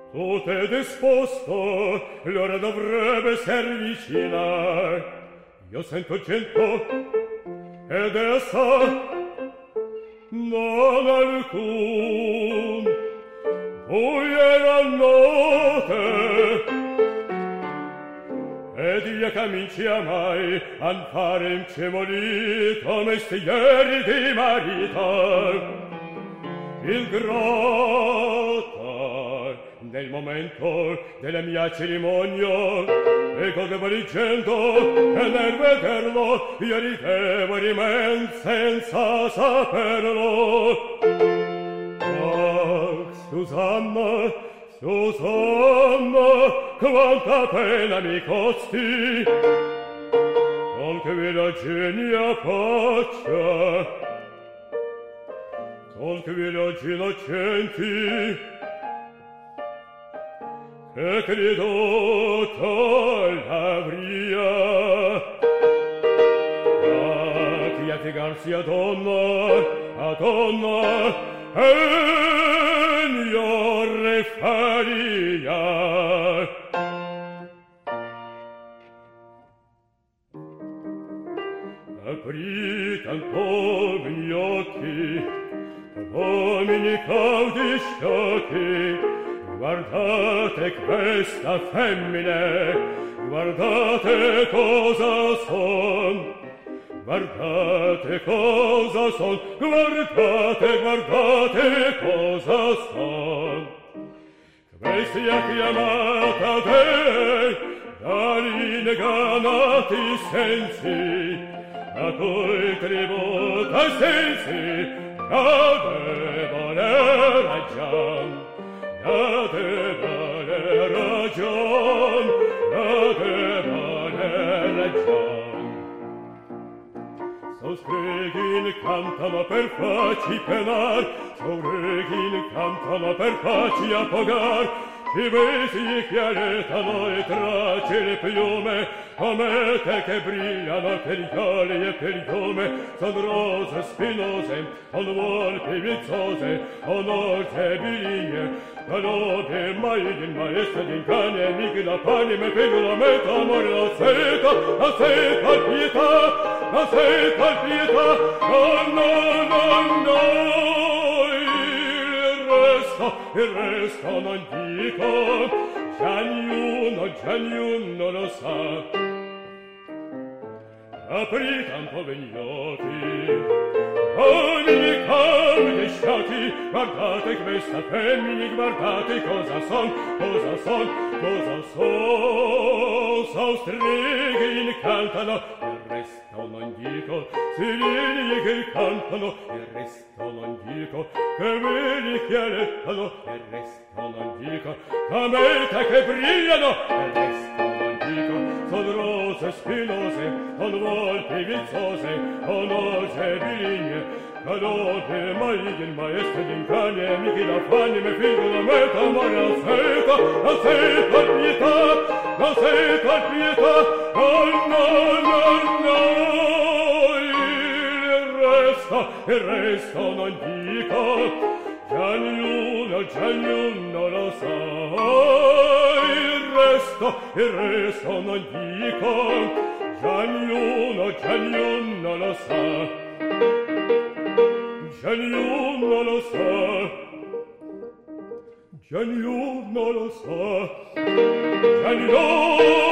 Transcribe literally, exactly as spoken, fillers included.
Tu t'è disposto, l'ora dovrebbe ser vicina. Io sento cento, ed essa non alcun. Buie la notte, ed io comincia mai a fare imcemolito mestieri di marito. Il grottar nel momento della mia cerimonia e godevo leggendo e nel vederlo io ridevo rimen senza saperlo. Ah, Susanna, Susanna, quanta pena mi costi con che vela genia faccia, con che viaggi innocenti, che credo t'avria. Ah, chi a piegarsi a donna, a donna, e io refaria. Aprite un po' gli occhi, uomini caudi sciocchi, guardate questa femmine, guardate cosa son, guardate cosa son, guardate, guardate cosa son. Questi ha chiamata te dagli neganati sensi, a cui tributa i sensi. Avevane ragion, avevane ragion, avevane ragion. Sostreghin cantano per faci penar, sostreghin cantano per faci appogar, i besi che alletano e trace le piume, comete che brillano per gli oli e per il fiume, son rose spinose, son volpi vizzose, onorte biligne, galope maigin, maestra d'incane, amiche da pani, me vengono a metà, amore la seta, la seta pietà, la seta pietà, no, no, no, no, il resto, il resto non dico, già niuno, già niuno lo sa. Aprite un po' gli occhi, uomini caudi sciocchi, guardate questa femmini, guardate cosa son, cosa son, cosa son. Son streghe cantano, il resto non dico, sirini che cantano, il resto non dico, che veli che alettano, il resto non dico, comete che brillano, il resto non dico, son rose spinose, son volpi vizzose, onose biligne, calote maigin, maestre d'incani, amici da fanni, me fingono meta, amore la seta, la seta pietà, la seta pietà, oh no, no, no, il resto, il resto non dico, già niuno, già niuno lo sa, il resto, il resto non dico, già niuno, già niuno lo sa, già niuno lo sa, già niuno lo sa, già niuno